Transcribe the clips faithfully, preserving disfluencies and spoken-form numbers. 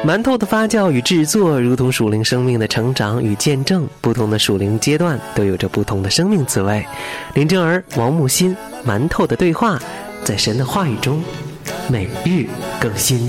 馒头的发酵与制作如同属灵生命的成长与见证，不同的属灵阶段都有着不同的生命滋味。林正儿、王木心，馒头的对话，在神的话语中每日更新。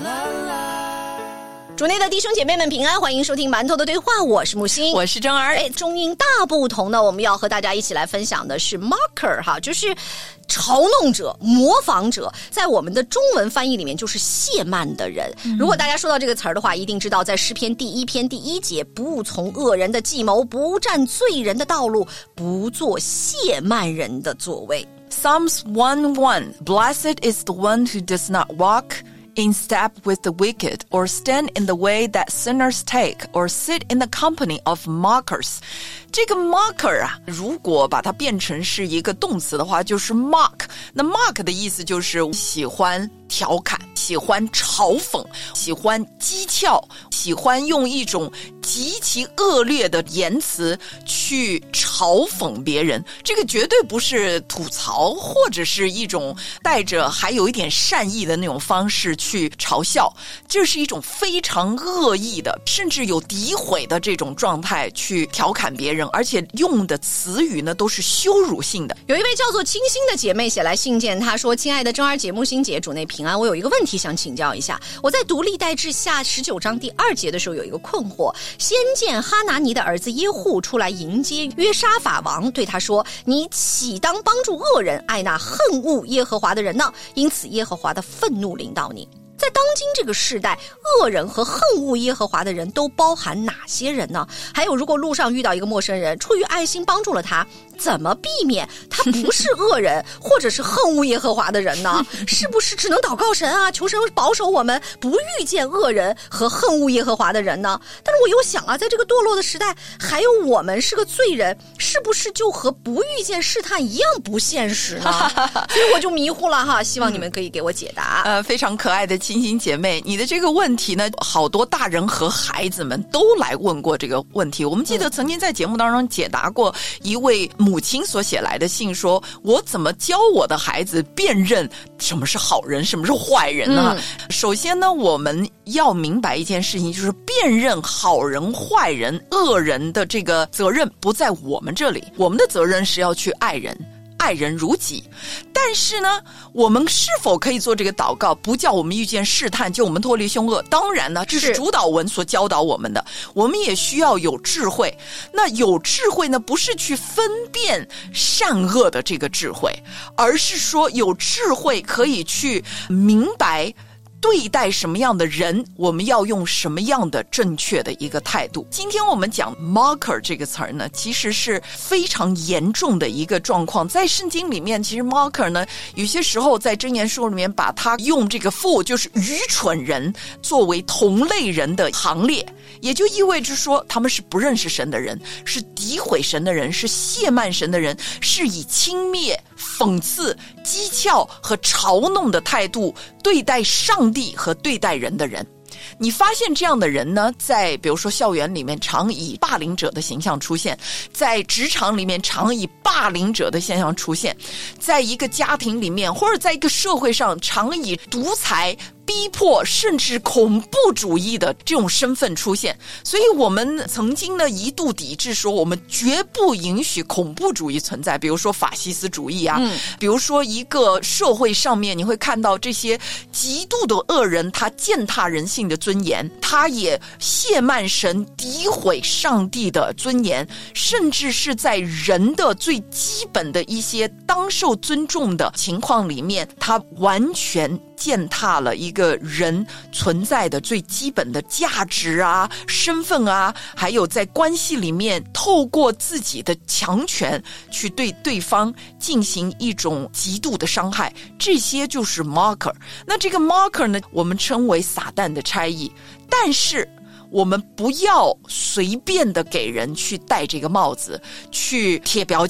主内的弟兄姐妹们平安，欢迎收听馒头的对话，我是木星， 我是正儿。 哎，中英大不同呢，我们要和大家一起来分享的是 mocker 哈，就是嘲弄者、模仿者，在我们的中文翻译里面就是亵慢的人。嗯、如果大家说到这个词儿的话，一定知道在诗篇第一篇第一节，不从恶人的计谋，不站罪人的道路，不做亵慢人的座位。 Psalms one one Blessed is the one who does not walk in step with the wicked, or stand in the way that sinners take, or sit in the company of mockers. 这个 mocker 啊，如果把它变成是一个动词的话，就是 mock。那 mock 的意思就是喜欢调侃，喜欢嘲讽，喜欢讥诮，喜欢用一种极其恶劣的言辞去嘲讽别人。这个绝对不是吐槽，或者是一种带着还有一点善意的那种方式去嘲笑，这是一种非常恶意的，甚至有诋毁的这种状态去调侃别人，而且用的词语呢都是羞辱性的。 有一位叫做清新的姐妹写来信件，她说：亲爱的正儿姐、木星姐，主内平安，我有一个问题想请教一下。我在读历代志下十九章第二节的时候有一个困惑，先见哈拿尼的儿子耶户出来迎接约沙法王，对他说：你岂当帮助恶人，爱那恨恶耶和华的人呢？因此耶和华的愤怒临到你。在当今这个世代，恶人和恨恶耶和华的人都包含哪些人呢？还有，如果路上遇到一个陌生人，出于爱心帮助了他，怎么避免他不是恶人或者是恨恶耶和华的人呢？是不是只能祷告神啊，求神保守我们不遇见恶人和恨恶耶和华的人呢？但是我又想啊，在这个堕落的时代，还有我们是个罪人，是不是就和不遇见试探一样不现实呢？所以我就迷糊了哈，希望你们可以给我解答。 呃，非常可爱的亲亲姐妹，你的这个问题呢，好多大人和孩子们都来问过这个问题。我们记得曾经在节目当中解答过一位母亲所写来的信，说我怎么教我的孩子辨认什么是好人，什么是坏人呢？嗯、首先呢，我们要明白一件事情，就是辨认好人、坏人、恶人的这个责任不在我们这里，我们的责任是要去爱人。爱人如己。但是呢，我们是否可以做这个祷告，不叫我们遇见试探，救我们脱离凶恶？当然呢，这是主导文所教导我们的，我们也需要有智慧。那有智慧呢，不是去分辨善恶的这个智慧，而是说有智慧可以去明白对待什么样的人，我们要用什么样的正确的一个态度。今天我们讲 mocker 这个词儿呢，其实是非常严重的一个状况。在圣经里面，其实 mocker 呢，有些时候在箴言书里面把它用这个 fool 就是愚蠢人作为同类人的行列，也就意味着说他们是不认识神的人，是诋毁神的人，是亵慢神的人，是以轻蔑、讽刺、讥诮和嘲弄的态度对待上帝和对待人的人。你发现这样的人呢，在比如说校园里面常以霸凌者的形象出现，在职场里面常以霸凌者的现象出现，在一个家庭里面或者在一个社会上常以独裁、逼迫甚至恐怖主义的这种身份出现。所以我们曾经呢一度抵制说，我们绝不允许恐怖主义存在，比如说法西斯主义啊、嗯、比如说一个社会上面你会看到这些极度的恶人，他践踏人性的尊严，他也亵慢神、诋毁上帝的尊严，甚至是在人的最基本的一些当受尊重的情况里面，他完全践踏了一个人存在的最基本的价值啊、身份啊，还有在关系里面透过自己的强权去对对方进行一种极度的伤害，这些就是 mocker。 那这个 mocker 呢，我们称为撒旦的差役，但是我们不要随便的给人去戴这个帽子，去贴标签。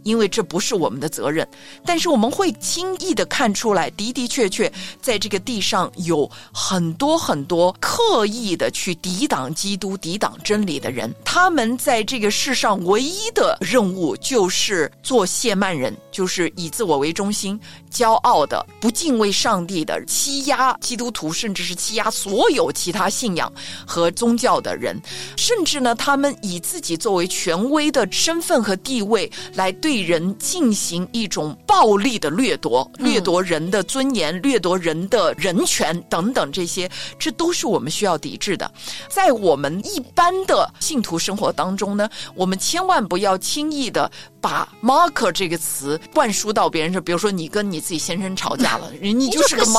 因为这不是我们的责任，但是我们会轻易的看出来，的的确确在这个地上有很多很多刻意的去抵挡基督、抵挡真理的人，他们在这个世上唯一的任务就是做谢曼人，就是以自我为中心、骄傲的、不敬畏上帝的，欺压基督徒，甚至是欺压所有其他信仰和宗教的人，甚至呢，他们以自己作为权威的身份和地位来对人进行一种暴力的掠夺，掠夺人的尊严、掠夺人的人权等等，这些这都是我们需要抵制的。在我们一般的信徒生活当中呢，我们千万不要轻易的把 marker 这个词灌输到别人这，比如说你跟你自己先生吵架了，你就是个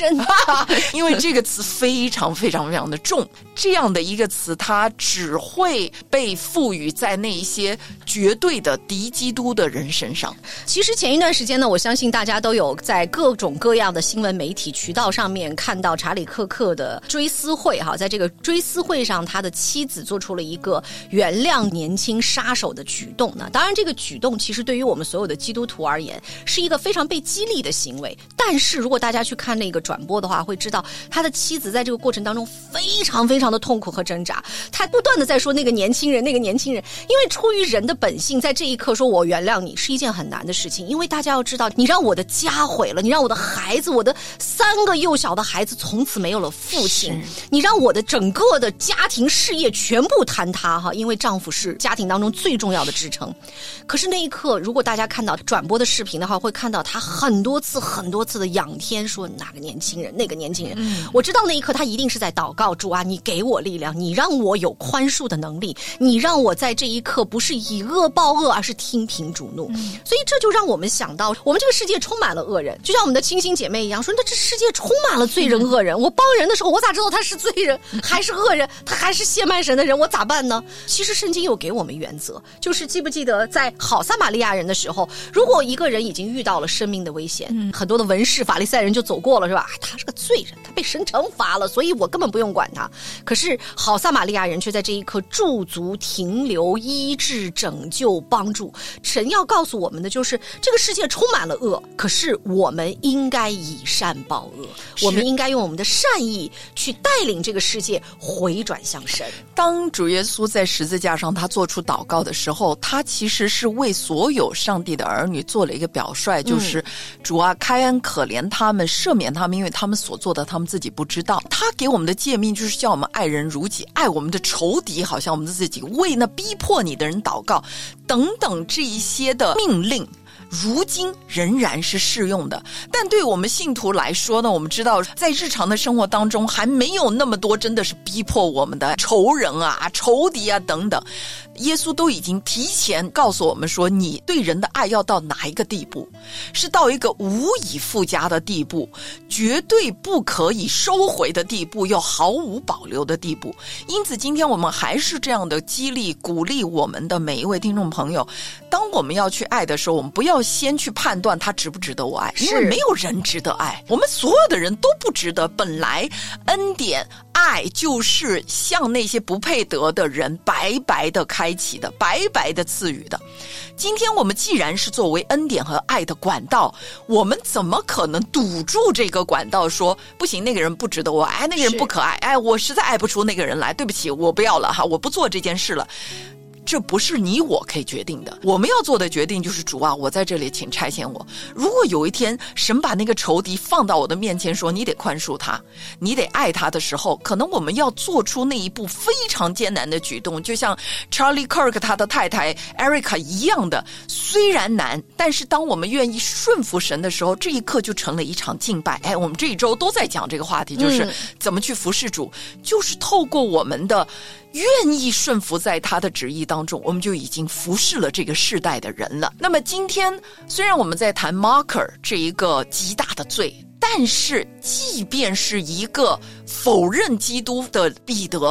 marker， 因为这个词非常非常非常的重，这样的一个词它只会被赋予在那一些绝对的敌基督的人身上。 其实前一段时间呢，我相信大家都有在各种各样的新闻媒体渠道上面看到查理克克的追思会哈，在这个追思会上，他的妻子做出了一个原谅年轻杀手的举动呢。当然，这个举动其实对于我们所有的基督徒而言是一个非常被激励的行为，但是如果大家去看那个转播的话，会知道他的妻子在这个过程当中非常非常的痛苦和挣扎，他不断的在说那个年轻人那个年轻人，因为出于人的本性，在这一刻说我原谅你是一件很难的事情，因为大家要知道，你让我的家毁了，你让我的孩子，我的三个幼小的孩子从此没有了父亲，你让我的整个的家庭事业全部坍塌哈，因为丈夫是家庭当中最重要的支撑。可是那一刻，如果大家看到转播的视频的话，会看到他很多次很多次的仰天说哪个年轻人那个年轻人、嗯、我知道那一刻他一定是在祷告，主啊，你给我力量，你让我有宽恕的能力，你让我在这一刻不是以恶报恶，而是听凭主怒、嗯、所以这就让我们想到，我们这个世界充满了恶人，就像我们的亲亲姐妹一样，说那这世界充满了罪人恶人、嗯、我帮人的时候，我咋知道他是罪人还是恶人，他还是亵慢神的人，我咋办呢？其实圣经有给我们原则，就是记不记得在好撒玛利亚人的时候，如果一个人已经遇到了生命的危险、嗯、很多的文士法利赛人就走过了，是吧？他是个罪人，他被神惩罚了，所以我根本不用管他。可是好撒玛利亚人却在这一刻驻足停留，医治拯救帮助。神要告诉我们的就是这个世界充满了恶，可是我们应该以善报恶，我们应该用我们的善意去带领这个世界回转向神。 当主耶稣在十字架上他做出祷告的时候，他其实是为所有上帝的儿女做了一个表率，就是、嗯、主啊，开恩可怜他们，赦免他们，因为他们所做的他们自己不知道。他给我们的诫命就是叫我们爱人如己，爱我们的仇敌好像我们的自己，为那逼迫你的人祷告等等，这一些的命令如今仍然是适用的。但对我们信徒来说呢，我们知道在日常的生活当中还没有那么多真的是逼迫我们的仇人啊、仇敌啊等等，耶稣都已经提前告诉我们说，你对人的爱要到哪一个地步，是到一个无以复加的地步，绝对不可以收回的地步，又毫无保留的地步。因此今天我们还是这样的激励鼓励我们的每一位听众朋友，当我们要去爱的时候，我们不要先去判断他值不值得我爱，因为没有人值得爱，我们所有的人都不值得。本来恩典爱就是向那些不配得的人白白的开启的，白白的赐予的。今天我们既然是作为恩典和爱的管道，我们怎么可能堵住这个管道，说不行，那个人不值得我爱，那个人不可爱，哎，我实在爱不出那个人来，对不起，我不要了哈，我不做这件事了。这不是你我可以决定的，我们要做的决定就是主啊，我在这里请差遣我。如果有一天神把那个仇敌放到我的面前说你得宽恕他，你得爱他的时候，可能我们要做出那一步非常艰难的举动，就像 Charlie Kirk 他的太太 Erica 一样的，虽然难，但是当我们愿意顺服神的时候，这一刻就成了一场敬拜。哎，我们这一周都在讲这个话题，就是怎么去服侍主、嗯、就是透过我们的愿意顺服在他的旨意当中，我们就已经服侍了这个世代的人了。那么今天虽然我们在谈 marker 这一个极大的罪，但是即便是一个否认基督的彼得，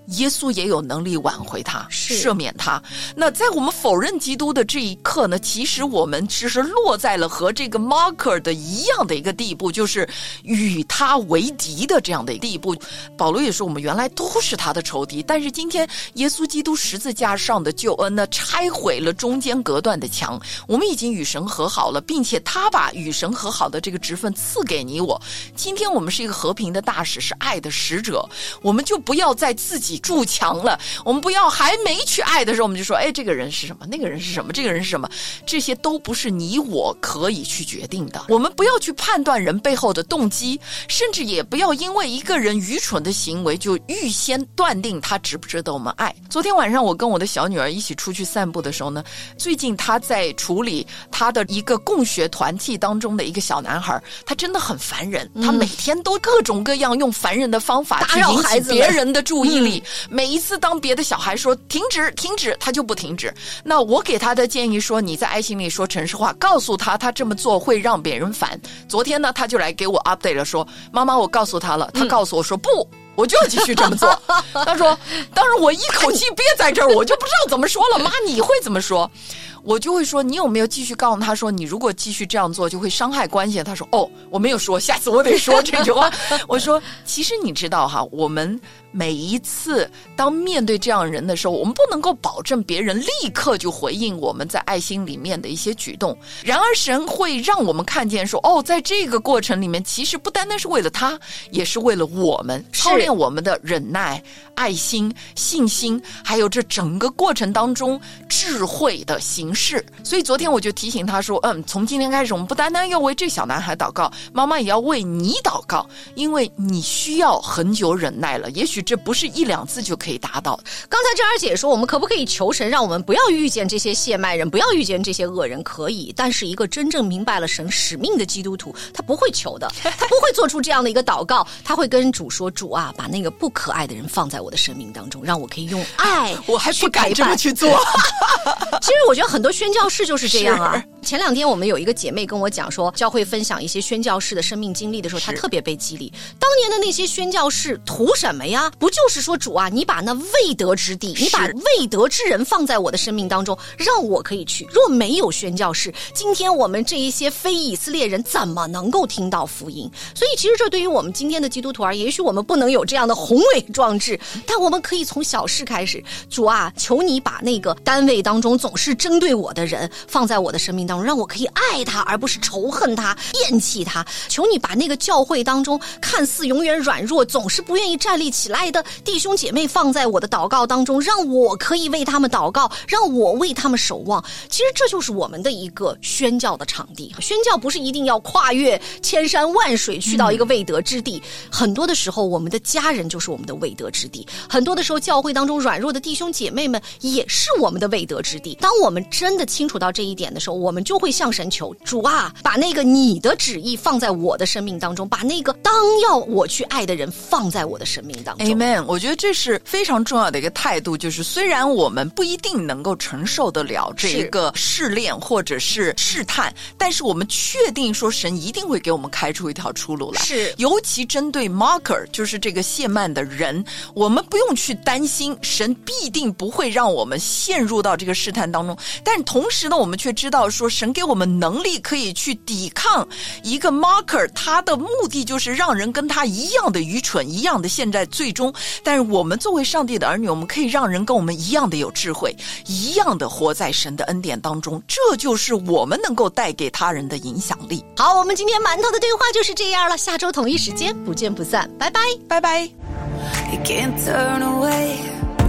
耶稣也有能力挽回他， 是赦免他。那在我们否认基督的这一刻呢，其实我们只是落在了和这个 marker 的一样的一个地步，就是与他为敌的这样的地步。保罗也说我们原来都是他的仇敌，但是今天耶稣基督十字架上的救恩呢，拆毁了中间隔断的墙，我们已经与神和好了，并且他把与神和好的这个职分赐给你我。今天我们是一个和平的大使，是爱的使者，我们就不要再自己筑墙了，我们不要还没去爱的时候我们就说，哎，这个人是什么，那个人是什么，这个人是什么，这些都不是你我可以去决定的。我们不要去判断人背后的动机，甚至也不要因为一个人愚蠢的行为就预先断定他值不值得我们爱。昨天晚上我跟我的小女儿一起出去散步的时候呢，最近她在处理她的一个共学团体当中的一个小男孩，他真的很烦人，他每天都各种各样用烦人的方法去引起别人的注意力，每一次当别的小孩说停止停止，他就不停止。那我给他的建议说，你在爱心里说诚实话，告诉他他这么做会让别人烦。昨天呢，他就来给我 update 了，说妈妈我告诉他了，他告诉我说、嗯、不，我就要继续这么做。他说当然我一口气憋在这儿，我就不知道怎么说了。妈，你会怎么说？我就会说，你有没有继续告诉他说，你如果继续这样做就会伤害关系？他说哦，我没有说，下次我得说这句话。我说其实你知道哈，我们每一次当面对这样人的时候，我们不能够保证别人立刻就回应我们在爱心里面的一些举动，然而神会让我们看见说，哦，在这个过程里面其实不单单是为了他，也是为了我们操练我们的忍耐、爱心、信心，还有这整个过程当中智慧的形式。所以昨天我就提醒他说，嗯，从今天开始我们不单单要为这小男孩祷告，妈妈也要为你祷告，因为你需要很久忍耐了，也许这不是一两次就可以达到。 刚才珍儿姐说我们可不可以求神让我们不要遇见这些谢麦人，不要遇见这些恶人？可以，但是一个真正明白了神使命的基督徒，他不会求的，他不会做出这样的一个祷告，他会跟主说，主啊，把那个不可爱的人放在我的生命当中，让我可以用爱我还不敢这么去做。 其实我觉得很多宣教士就是这样啊。前两天我们有一个姐妹跟我讲说，教会分享一些宣教士的生命经历的时候，她特别被激励。当年的那些宣教士图什么呀？不就是说，主啊，你把那未得之地，你把未得之人放在我的生命当中，让我可以去。若没有宣教士，今天我们这一些非以色列人怎么能够听到福音？所以其实这对于我们今天的基督徒而言，也许我们不能有这样的宏伟壮志，但我们可以从小事开始。主啊，求你把那个单位当中总是针对我的人放在我的生命当中，让我可以爱他，而不是仇恨他、厌弃他。求你把那个教会当中看似永远软弱、总是不愿意站立起来的弟兄姐妹放在我的祷告当中，让我可以为他们祷告，让我为他们守望。其实这就是我们的一个宣教的场地。宣教不是一定要跨越千山万水去到一个未得之地、嗯、很多的时候我们的家人就是我们的未得之地，很多的时候教会当中软弱的弟兄姐妹们也是我们的未得之地。当我们真的清楚到这一点的时候，我们就会向神求，主啊，把那个你的旨意放在我的生命当中，把那个当要我去爱的人放在我的生命当中。 Amen。 我觉得这是非常重要的一个态度，就是虽然我们不一定能够承受得了这一个试炼或者是试探，但是我们确定说神一定会给我们开出一条出路来。 是， 尤其针对 marker， 就是这个谢曼的人，我们不用去担心神必定不会让我们陷入到这个试探当中，但同时呢，我们却知道说神给我们能力可以去抵抗一个 marker， 他的目的就是让人跟他一样的愚蠢，一样的陷在最终。但是我们作为上帝的儿女，我们可以让人跟我们一样的有智慧，一样的活在神的恩典当中，这就是我们能够带给他人的影响力。 好，我们今天馒头的对话就是这样了，下周同一时间不见不散，拜拜拜拜。 You can't turn away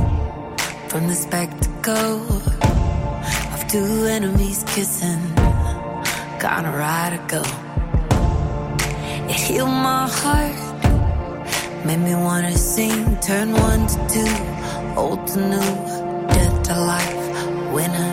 from the spectacle of two enemies kissing, kinda right to go. It healed my heart, made me wanna sing, turn one to two, old to new, death to life, winner